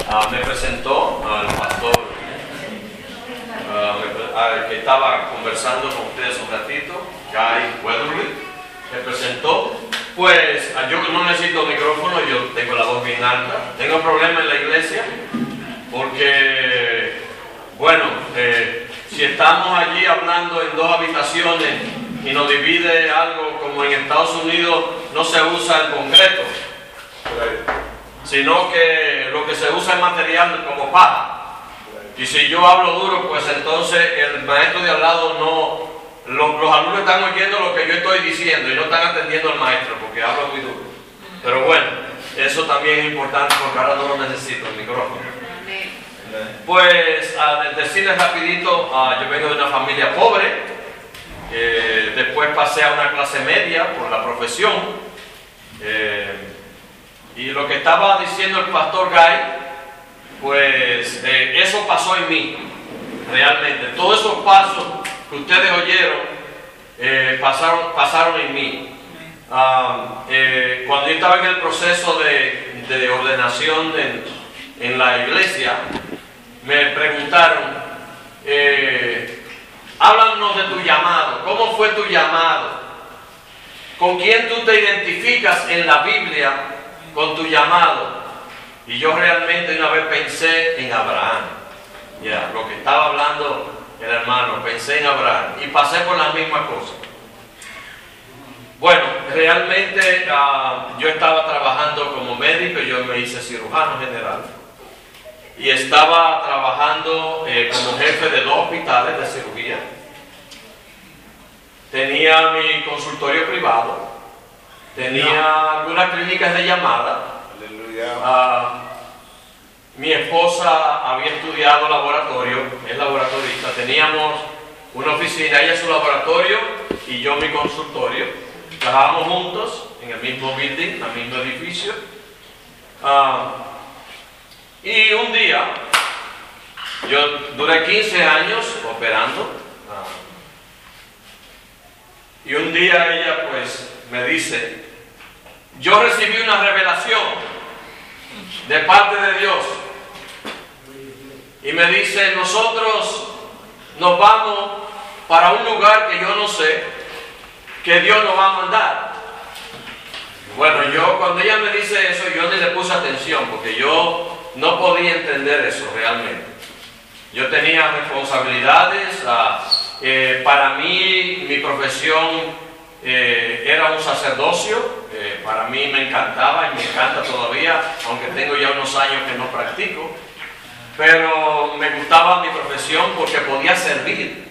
me presentó al pastor que estaba conversando con ustedes un ratito, Guy Weatherly, me presentó. Pues yo no necesito micrófono, yo tengo la voz bien alta. Tengo un problema en la iglesia porque, bueno, si estamos allí hablando en dos habitaciones y nos divide algo como en Estados Unidos, no se usa el concreto, sino que lo que se usa es material como paja. Y si yo hablo duro, pues entonces el maestro de al lado no... Los alumnos están oyendo lo que yo estoy diciendo y no están atendiendo al maestro porque hablo muy duro. Pero bueno, eso también es importante porque ahora no lo necesito, el micrófono. Pues, decirles rapidito, yo vengo de una familia pobre, después pasé a una clase media por la profesión, y lo que estaba diciendo el pastor Guy, pues eso pasó en mí, realmente. Todos esos pasos que ustedes oyeron pasaron en mí. Cuando yo estaba en el proceso de ordenación en la iglesia, me preguntaron, háblanos de tu llamado. ¿Cómo fue tu llamado? ¿Con quién tú te identificas en la Biblia con tu llamado? Y yo realmente una vez pensé en Abraham. Lo que estaba hablando el hermano, pensé en Abraham y pasé por las mismas cosas. Bueno, realmente yo estaba trabajando como médico, yo me hice cirujano general y estaba trabajando como jefe de 2 hospitales de cirugía. Tenía mi consultorio privado, tenía algunas clínicas de llamada. Mi esposa había estudiado laboratorio, es laboratorista. Teníamos una oficina, ella su laboratorio y yo mi consultorio. Trabajábamos juntos en el mismo building, en el mismo edificio. Y un día, yo duré 15 años operando. Y un día ella pues me dice, yo recibí una revelación de parte de Dios. Y me dice, nosotros nos vamos para un lugar que yo no sé, que Dios nos va a mandar. Bueno, yo cuando ella me dice eso, yo ni le puse atención, porque yo no podía entender eso realmente. Yo tenía responsabilidades, para mí mi profesión era un sacerdocio, para mí me encantaba y me encanta todavía, aunque tengo ya unos años que no practico. Pero me gustaba mi profesión porque podía servir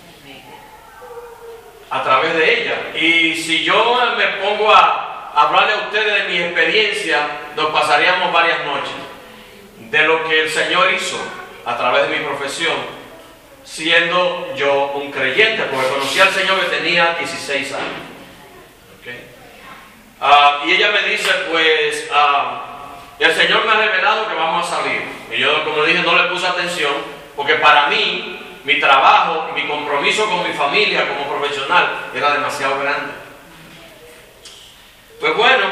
a través de ella. Y si yo me pongo a hablarle a ustedes de mi experiencia, nos pasaríamos varias noches de lo que el Señor hizo a través de mi profesión, siendo yo un creyente, porque conocí al Señor que tenía 16 años. Y ella me dice, pues... el Señor me ha revelado que vamos a salir. Y yo, como dije, no le puse atención, porque para mí, mi trabajo y mi compromiso con mi familia como profesional era demasiado grande. Pues bueno,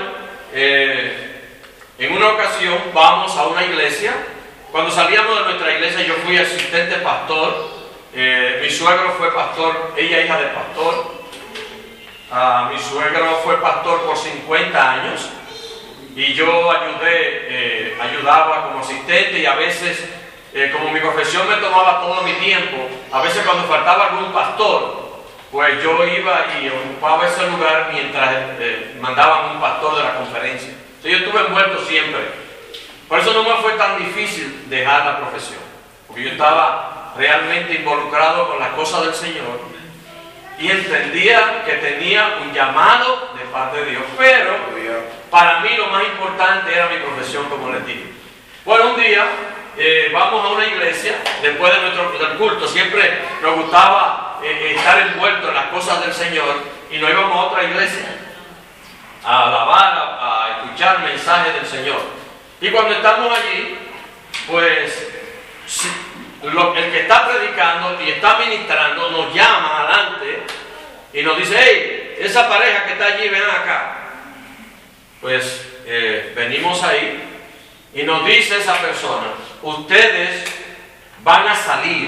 en una ocasión vamos a una iglesia. Cuando salíamos de nuestra iglesia, yo fui asistente pastor. Mi suegro fue pastor, ella hija de pastor. Mi suegro fue pastor por 50 años. Y yo ayudaba como asistente y a veces, como mi profesión me tomaba todo mi tiempo, a veces cuando faltaba algún pastor, pues yo iba y ocupaba ese lugar mientras mandaban un pastor de la conferencia. Entonces yo estuve envuelto siempre. Por eso no me fue tan difícil dejar la profesión, porque yo estaba realmente involucrado con las cosas del Señor y entendía que tenía un llamado de parte de Dios, pero para mí lo más importante era mi profesión, como les dije. Bueno, un día vamos a una iglesia, después del culto, siempre nos gustaba estar envueltos en las cosas del Señor y nos íbamos a otra iglesia a alabar, a escuchar mensajes del Señor. Y cuando estamos allí, pues el que está predicando y está ministrando nos llama adelante y nos dice, hey, esa pareja que está allí, ven acá. Pues venimos ahí Y nos dice esa persona, ustedes van a salir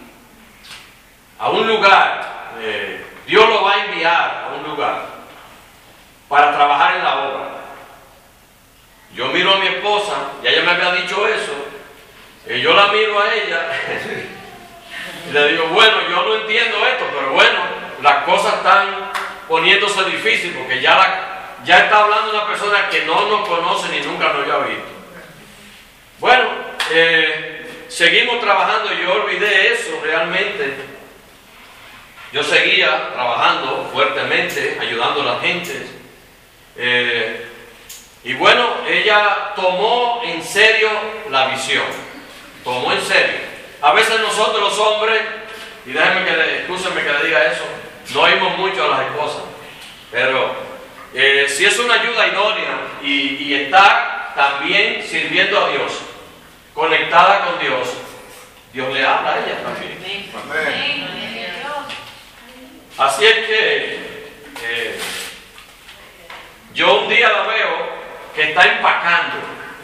a un lugar, Dios lo va a enviar a un lugar para trabajar en la obra. Yo miro a mi esposa, y ella me había dicho eso, y yo la miro a ella y le digo, bueno, yo no entiendo esto, pero bueno, las cosas están poniéndose difíciles porque ya está hablando una persona que no nos conoce ni nunca nos había visto. Bueno, seguimos trabajando, yo olvidé eso realmente. Yo seguía trabajando fuertemente, ayudando a la gente. Y bueno, ella tomó en serio la visión. Tomó en serio. A veces nosotros los hombres, y excúsenme que le diga eso, no oímos mucho a las esposas. Pero si es una ayuda idónea y está también sirviendo a Dios, conectada con Dios, Dios le habla a ella también. Amén. Así es que yo un día la veo que está empacando.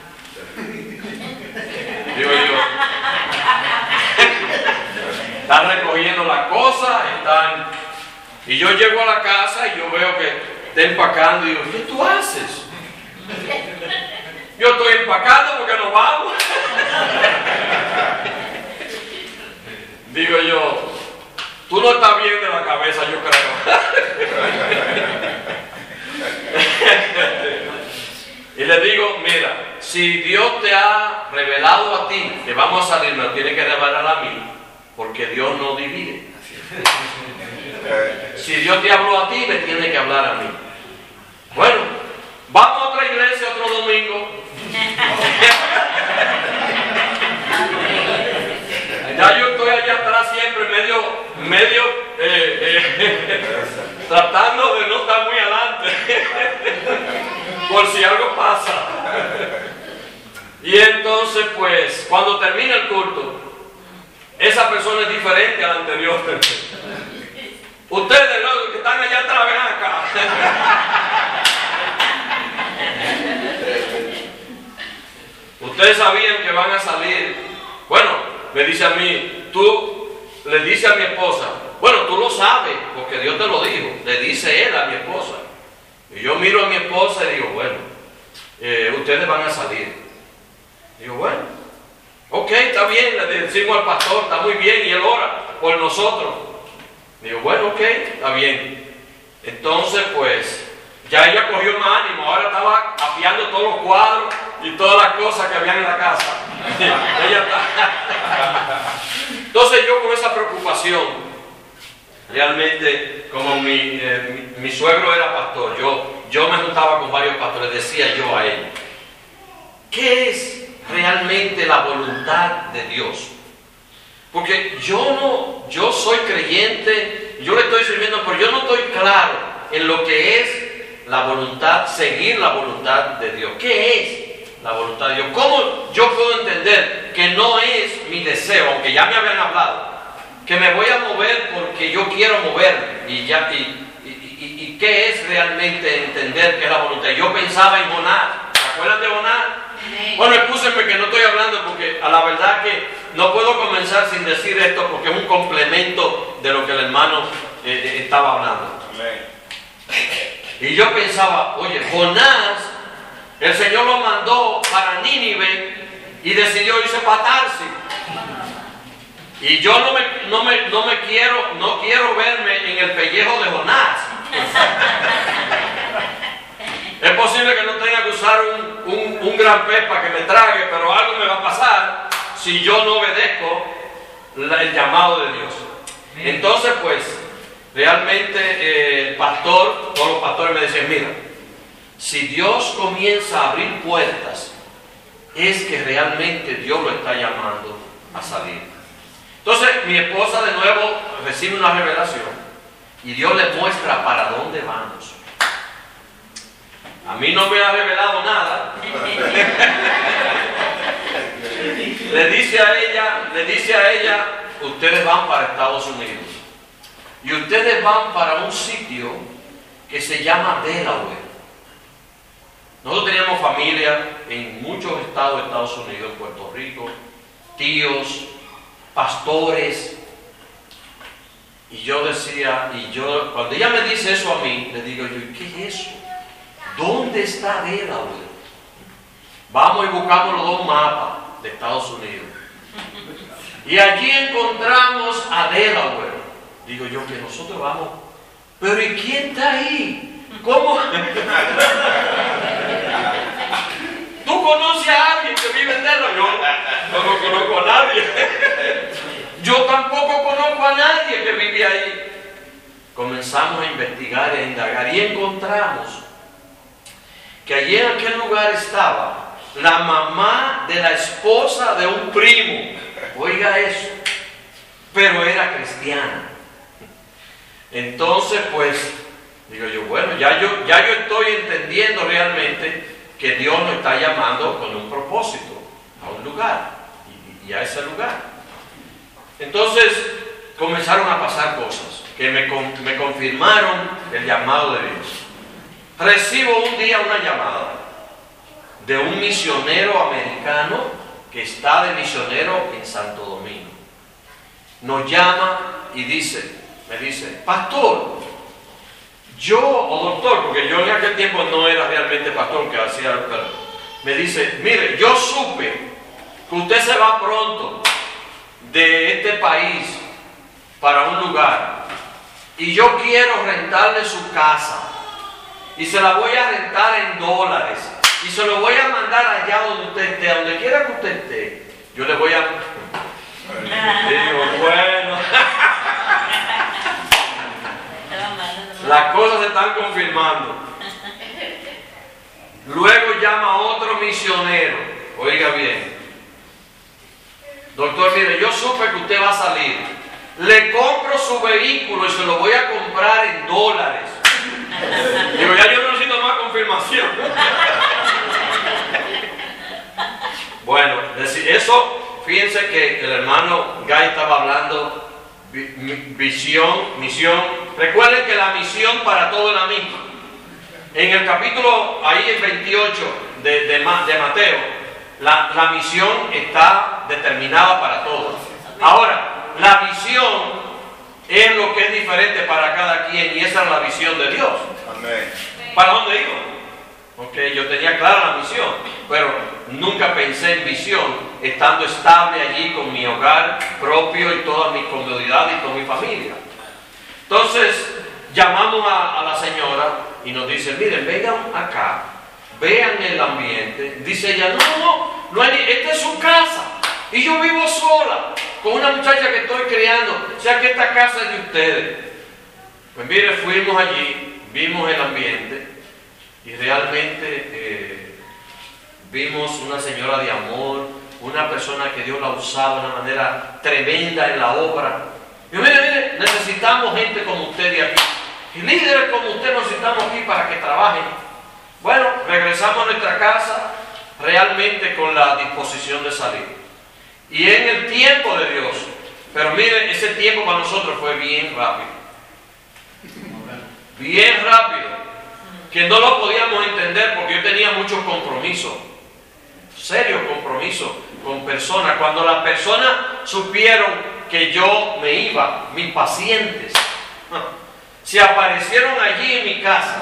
Digo yo, están recogiendo las cosas, y yo llego a la casa y yo veo que está empacando y digo, ¿qué tú haces? Yo estoy empacando porque nos vamos. Digo yo, tú no estás bien de la cabeza, yo creo. Y le digo, mira, si Dios te ha revelado a ti que vamos a salir, me lo tiene que revelar a mí, porque Dios no divide. Si Dios te habló a ti, me tiene que hablar a mí. Bueno, vamos a otra iglesia otro domingo. Ya yo estoy allá atrás siempre, medio tratando de no estar muy adelante, por si algo pasa. Y entonces, pues, cuando termina el culto, esa persona es diferente a la anterior. Ustedes, los que están allá atrás, ven acá. Ustedes sabían que van a salir. Bueno, me dice a mí, le dice a mi esposa, bueno, tú lo sabes, porque Dios te lo dijo. Le dice él a mi esposa. Y yo miro a mi esposa y digo, bueno, ustedes van a salir. Digo, bueno, ok, está bien, le decimos al pastor, está muy bien, y él ora por nosotros. Digo, bueno, ok, está bien. Entonces, pues, ya ella cogió más ánimo, ahora estaba afiando todos los cuadros y todas las cosas que habían en la casa. Ella está. Entonces yo con esa preocupación, realmente, como mi suegro era pastor, yo me juntaba con varios pastores, decía yo a él, ¿qué es realmente la voluntad de Dios? Porque yo soy creyente, yo le estoy sirviendo, pero yo no estoy claro en lo que es la voluntad, seguir la voluntad de Dios. ¿Qué es la voluntad de Dios? ¿Cómo yo puedo entender que no es mi deseo, aunque ya me habían hablado, que me voy a mover porque yo quiero moverme? ¿Y qué es realmente entender que es la voluntad? Yo pensaba en Jonás. ¿Se acuerdan de Jonás? Bueno, excúsenme que no estoy hablando porque a la verdad que no puedo comenzar sin decir esto porque es un complemento de lo que el hermano estaba hablando. Y yo pensaba, oye, Jonás, el Señor lo mandó para Nínive y decidió irse para Tarsis. Y yo no quiero verme en el pellejo de Jonás. Es posible que no tenga que usar un gran pez para que me trague, pero algo me va a pasar si yo no obedezco el llamado de Dios. Entonces, pues, realmente el pastor, todos los pastores me decían, mira, si Dios comienza a abrir puertas, es que realmente Dios lo está llamando a salir. Entonces, mi esposa de nuevo recibe una revelación y Dios le muestra para dónde vamos. A mí no me ha revelado nada. Le dice a ella, ustedes van para Estados Unidos. Y ustedes van para un sitio que se llama Delaware. Nosotros teníamos familia en muchos estados de Estados Unidos, Puerto Rico, tíos, pastores. Y yo decía, cuando ella me dice eso a mí, le digo yo, ¿qué es eso? ¿Dónde está Delaware? Vamos y buscamos los dos mapas de Estados Unidos. Y allí encontramos a Delaware. Digo yo, que nosotros vamos. Pero ¿y quién está ahí? ¿Cómo? ¿Tú conoces a alguien que vive en Delaware? Yo no conozco a nadie. Yo tampoco conozco a nadie que vive ahí. Comenzamos a investigar e indagar y encontramos que allí en aquel lugar estaba la mamá de la esposa de un primo. Oiga eso. Pero era cristiana. Entonces, pues, digo yo, bueno, ya yo estoy entendiendo realmente que Dios nos está llamando con un propósito a un lugar y a ese lugar. Entonces comenzaron a pasar cosas que me confirmaron el llamado de Dios. Recibo un día una llamada de un misionero americano que está de misionero en Santo Domingo. Nos llama y me dice, pastor, o doctor, porque yo en aquel tiempo no era realmente pastor, que hacía, pero me dice, mire, yo supe que usted se va pronto de este país para un lugar y yo quiero rentarle su casa y se la voy a rentar en dólares y se lo voy a mandar allá donde usted esté, donde quiera que usted esté. Yo le voy a... digo, bueno, las cosas se están confirmando. Luego llama a otro misionero, oiga bien, doctor, mire, yo supe que usted va a salir, le compro su vehículo y se lo voy a comprar en dólares. Digo, ya yo no necesito más confirmación. Bueno, eso, fíjense que el hermano Guy estaba hablando visión, misión. Recuerden que la misión para todo es la misma. En el capítulo, ahí en 28 de Mateo, la misión está determinada para todos. Ahora, la visión es lo que es diferente para cada quien y esa es la visión de Dios. Amén. ¿Para dónde iba? Porque yo tenía clara la misión, pero nunca pensé en visión estando estable allí con mi hogar propio y toda mi comodidad y con mi familia. Entonces llamamos a la señora y nos dice, miren, vengan acá, vean el ambiente. Dice ella, no hay, esta es su casa y yo vivo sola con una muchacha que estoy criando, o sea que esta casa es de ustedes. Pues mire, fuimos allí, vimos el ambiente y realmente vimos una señora de amor, una persona que Dios la usaba de una manera tremenda en la obra. Y mire, necesitamos gente como usted de aquí. Y líderes como usted necesitamos aquí para que trabajen. Bueno, regresamos a nuestra casa realmente con la disposición de salir. Y en el tiempo de Dios. Pero mire, ese tiempo para nosotros fue bien rápido. Bien rápido. Que no lo podíamos entender porque yo tenía muchos compromisos. Serios compromisos con personas. Cuando las personas supieron que yo me iba, mis pacientes, se aparecieron allí en mi casa.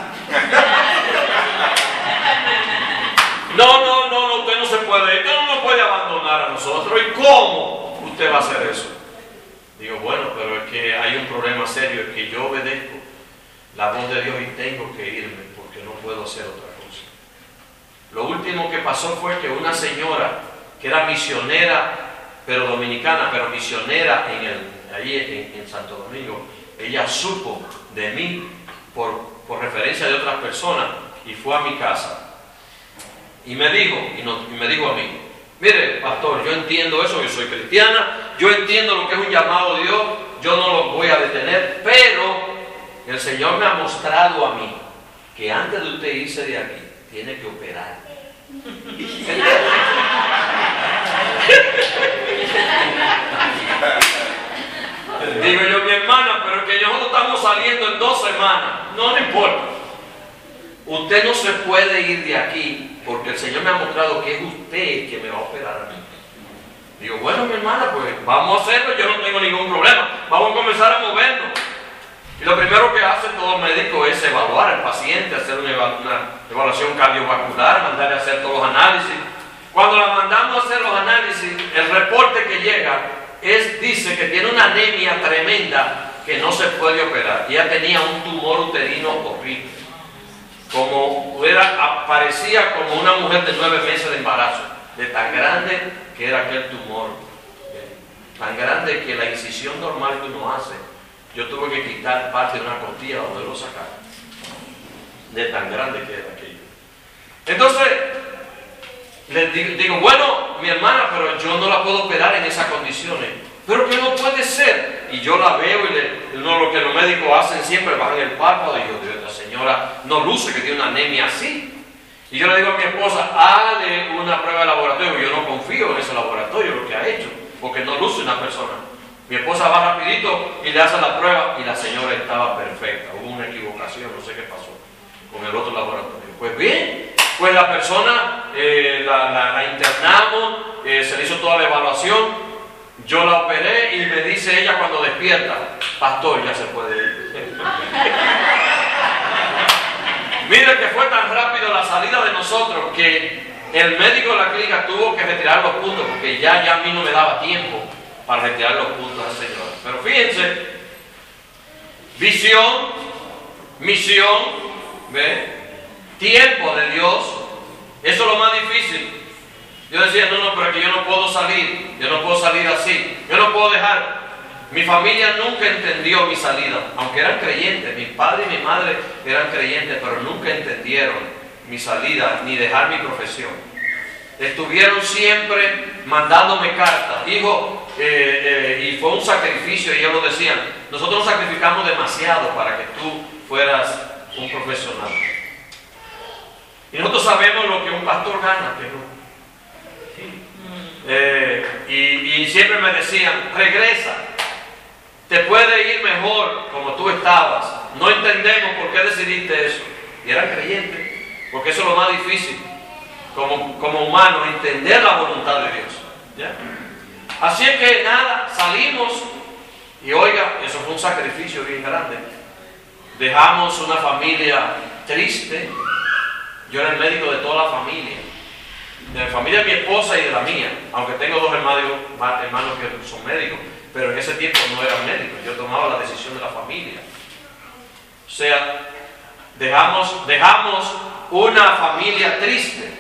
No, usted no se puede, usted no nos puede abandonar a nosotros. ¿Y cómo usted va a hacer eso? Digo, bueno, pero es que hay un problema serio, es que yo obedezco la voz de Dios y tengo que irme porque no puedo hacer otra cosa. Lo último que pasó fue que una señora que era misionera, pero dominicana, pero misionera allí en Santo Domingo, ella supo de mí por referencia de otras personas y fue a mi casa. Y me dijo a mí, mire, pastor, yo entiendo eso, yo soy cristiana, yo entiendo lo que es un llamado de Dios, yo no lo voy a detener, pero el Señor me ha mostrado a mí que antes de usted irse de aquí, tiene que operar. Digo yo, mi hermana, pero que nosotros estamos saliendo en 2 semanas, no importa. usted no se puede ir de aquí porque el Señor me ha mostrado que es usted el que me va a operar a mí. Digo, bueno, mi hermana, pues vamos a hacerlo, yo no tengo ningún problema, vamos a comenzar a movernos. Y lo primero que hace todo médico es evaluar al paciente, hacer una evaluación cardiovascular, mandarle a hacer todos los análisis. Cuando la mandamos a hacer los análisis, el reporte que llega dice que tiene una anemia tremenda que no se puede operar. Y ella tenía un tumor uterino horrible. Parecía como una mujer de 9 meses de embarazo, de tan grande que era aquel tumor, tan grande que la incisión normal que uno hace, yo tuve que quitar parte de una costilla donde lo sacaron, de tan grande que era aquello. Entonces, les digo, bueno, mi hermana, pero yo no la puedo operar en esas condiciones. Pero que no puede ser. Y yo la veo y lo que los médicos hacen siempre, bajan el párpado y yo digo, esta señora no luce que tiene una anemia así. Y yo le digo a mi esposa, hazle una prueba de laboratorio. Yo no confío en ese laboratorio, lo que ha hecho, porque no luce una persona. Mi esposa va rapidito y le hace la prueba y la señora estaba perfecta. Hubo una equivocación, no sé qué pasó con el otro laboratorio. Pues bien, pues la persona la internamos, se le hizo toda la evaluación. Yo la operé y me dice ella cuando despierta, pastor, ya se puede ir. Mire que fue tan rápido la salida de nosotros que el médico de la clínica tuvo que retirar los puntos porque ya a mí no me daba tiempo para retirar los puntos al Señor. Pero fíjense, visión, misión, ¿ve? Tiempo de Dios, eso es lo más difícil. Yo decía, no, pero que yo no puedo salir así, yo no puedo dejar. Mi familia nunca entendió mi salida, aunque eran creyentes, mi padre y mi madre eran creyentes, pero nunca entendieron mi salida, ni dejar mi profesión. Estuvieron siempre mandándome cartas, hijo, y fue un sacrificio, y ellos lo decían, nosotros nos sacrificamos demasiado para que tú fueras un profesional. Y nosotros sabemos lo que un pastor gana, que no. Y siempre me decían, regresa, te puede ir mejor como tú estabas, no entendemos por qué decidiste eso. Y eran creyentes, porque eso es lo más difícil como humanos, entender la voluntad de Dios, ¿ya? Así es que nada, salimos y oiga, eso fue un sacrificio bien grande. Dejamos una familia triste. Yo era el médico de toda la familia, de la familia de mi esposa y de la mía, aunque tengo 2 hermanos que son médicos, pero en ese tiempo no eran médicos, yo tomaba la decisión de la familia. O sea, dejamos una familia triste.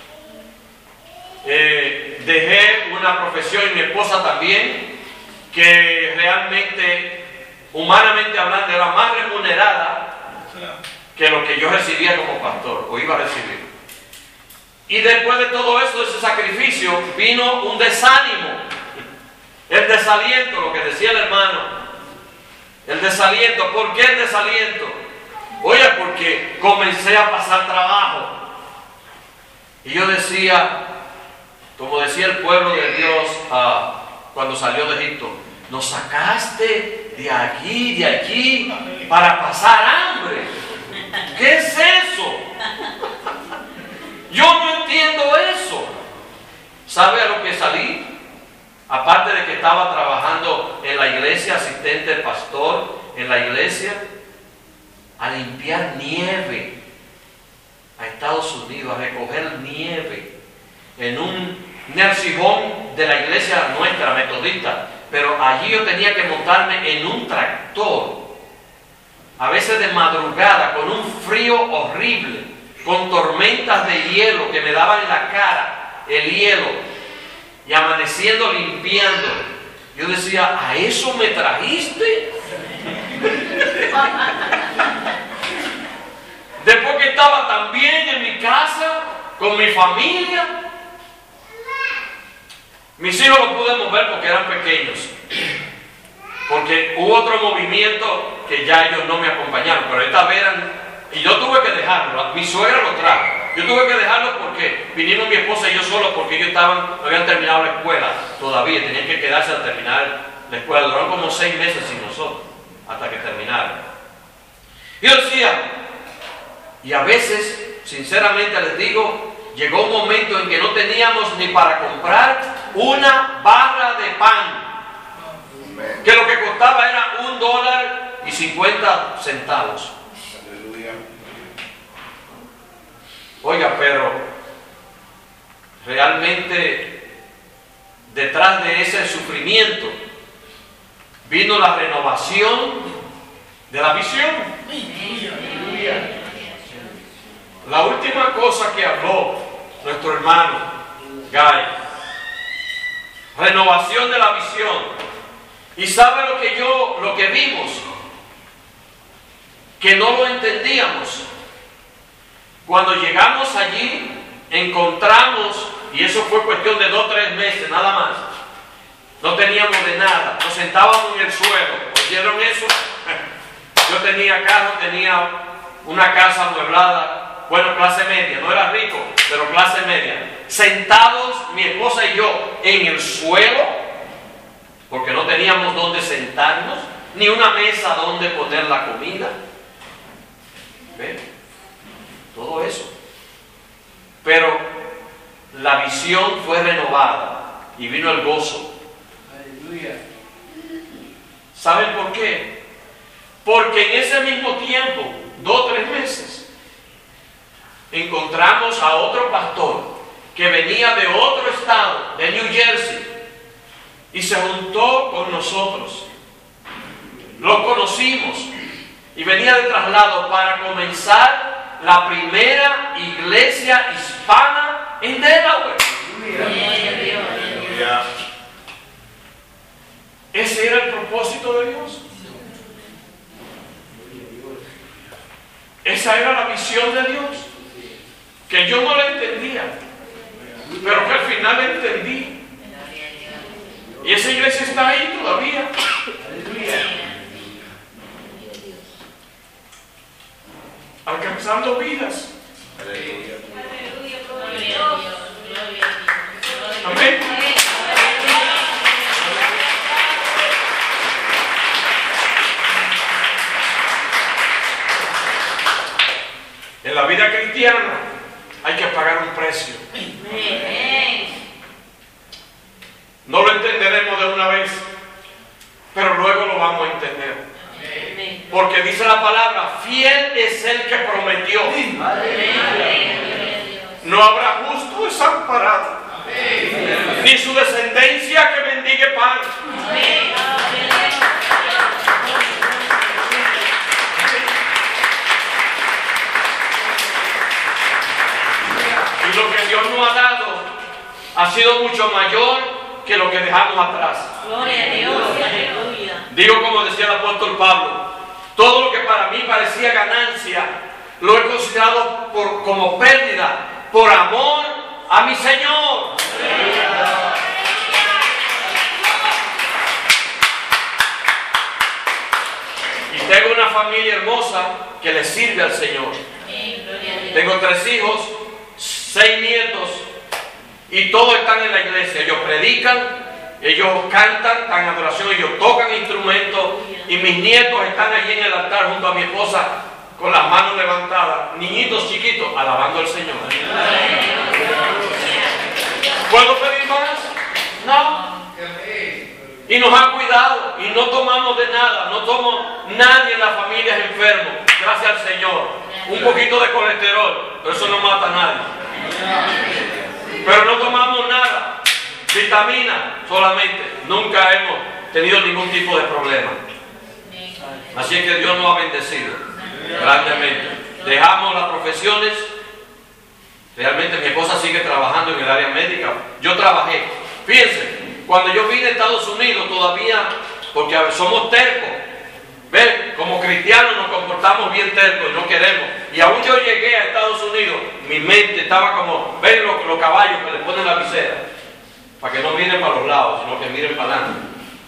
Dejé una profesión y mi esposa también, que realmente, humanamente hablando, era más remunerada que lo que yo recibía como pastor, o iba a recibir. Y después de todo eso, de ese sacrificio, vino un desánimo, el desaliento, lo que decía el hermano, el desaliento. ¿Por qué el desaliento? Oye, porque comencé a pasar trabajo. Y yo decía, como decía el pueblo de Dios cuando salió de Egipto, nos sacaste de aquí, para pasar hambre. ¿Qué es eso? Yo no entiendo eso. ¿Sabe a lo que salí? Aparte de que estaba trabajando en la iglesia, asistente pastor en la iglesia, a limpiar nieve a Estados Unidos, a recoger nieve en un nursing home de la iglesia nuestra, metodista. Pero allí yo tenía que montarme en un tractor, a veces de madrugada, con un frío horrible, con tormentas de hielo que me daban en la cara, el hielo, y amaneciendo limpiando. Yo decía, ¿a eso me trajiste? Después que estaba tan bien en mi casa, con mi familia. Mis hijos los pudimos ver porque eran pequeños, porque hubo otro movimiento que ya ellos no me acompañaron, pero esta vez y yo tuve que dejarlo. Mi suegra lo trajo, yo tuve que dejarlo porque vinieron mi esposa y yo solo, porque ellos no habían terminado la escuela todavía, tenían que quedarse a terminar la escuela. Duraron como 6 meses sin nosotros hasta que terminaron. Y yo decía, Y a veces, sinceramente les digo, llegó un momento en que no teníamos ni para comprar una barra de pan, que lo que costaba era $1.50. Oiga, pero realmente detrás de ese sufrimiento vino la renovación de la visión. La última cosa que habló nuestro hermano Guy, renovación de la visión. Y sabe lo que vimos, que no lo entendíamos. Cuando llegamos allí, encontramos, y eso fue cuestión de 2 o 3 meses, nada más. No teníamos de nada, nos sentábamos en el suelo. ¿Oyeron eso? Yo tenía carro, tenía una casa amueblada, bueno, clase media, no era rico, pero clase media. Sentados, mi esposa y yo, en el suelo, porque no teníamos dónde sentarnos, ni una mesa donde poner la comida. ¿Ven? Todo eso. Pero la visión fue renovada y vino el gozo. Aleluya. ¿Saben por qué? Porque en ese mismo tiempo, 2 o 3 meses, encontramos a otro pastor que venía de otro estado, de New Jersey, y se juntó con nosotros. Lo conocimos y venía de traslado para comenzar la primera iglesia hispana en Delaware. Ese era el propósito de Dios. Esa era la visión de Dios, que yo no la entendía, pero que al final la entendí. Y esa iglesia está ahí todavía. Alcanzando vidas. Amén. En la vida cristiana hay que pagar un precio. No lo entenderemos de una vez, pero luego lo vamos a entender. Porque dice la palabra, fiel es el que prometió. No habrá justo desamparado, ni su descendencia que mendigue pan. Y lo que Dios nos ha dado ha sido mucho mayor que lo que dejamos atrás. Gloria a Dios, aleluya. Digo como decía el apóstol Pablo, todo lo que para mí parecía ganancia, lo he considerado como pérdida, por amor a mi Señor. Y tengo una familia hermosa que le sirve al Señor. Tengo 3 hijos, 6 nietos, y todos están en la iglesia. Ellos predican, ellos cantan, están en adoración, ellos tocan instrumentos, y mis nietos están allí en el altar junto a mi esposa con las manos levantadas, niñitos chiquitos, alabando al Señor. ¿Puedo pedir más? No. Y nos ha cuidado y no tomamos de nada, no tomo nadie en la familia es enfermo, gracias al Señor. Un poquito de colesterol, pero eso no mata a nadie. Pero no tomamos nada, vitamina solamente, nunca hemos tenido ningún tipo de problema. Así es que Dios nos ha bendecido grandemente. Dejamos las profesiones. Realmente mi esposa sigue trabajando en el área médica. Yo trabajé. Fíjense, cuando yo vine a Estados Unidos todavía, porque somos tercos, ¿ven? Como cristianos nos comportamos bien tercos y no queremos. Y aún yo llegué a Estados Unidos, mi mente estaba como, ¿ven los caballos que le ponen la visera? Para que no miren para los lados, sino que miren para adelante.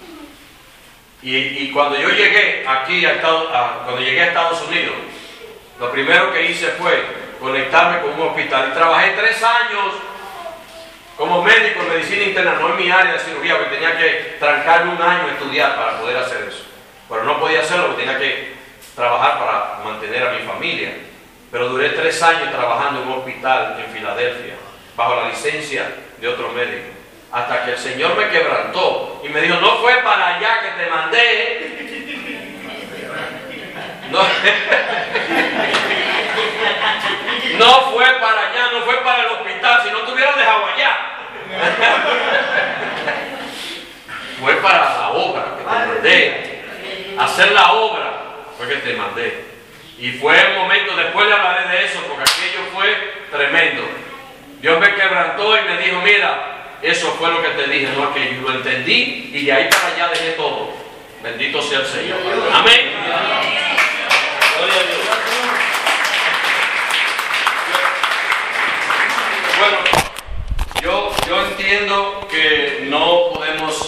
Y cuando yo llegué aquí cuando llegué a Estados Unidos, lo primero que hice fue conectarme con un hospital. Y trabajé 3 años como médico en medicina interna, no en mi área de cirugía, porque tenía que trancarme 1 año a estudiar para poder hacer eso. Pero no podía hacerlo porque tenía que trabajar para mantener a mi familia. pero duré 3 años trabajando en un hospital en Filadelfia, bajo la licencia de otro médico, hasta que el Señor me quebrantó y me dijo, no fue para allá que te mandé. No fue para allá, no fue para el hospital, si no te hubieras dejado allá. Fue para la obra que te mandé. Hacer la obra fue que te mandé. Y fue un momento, después le hablaré de eso, porque aquello fue tremendo. Dios me quebrantó y me dijo, mira, eso fue lo que te dije, no aquello. Lo entendí y de ahí para allá dejé todo. Bendito sea el Señor. Amén. Gloria a Dios. Bueno, yo entiendo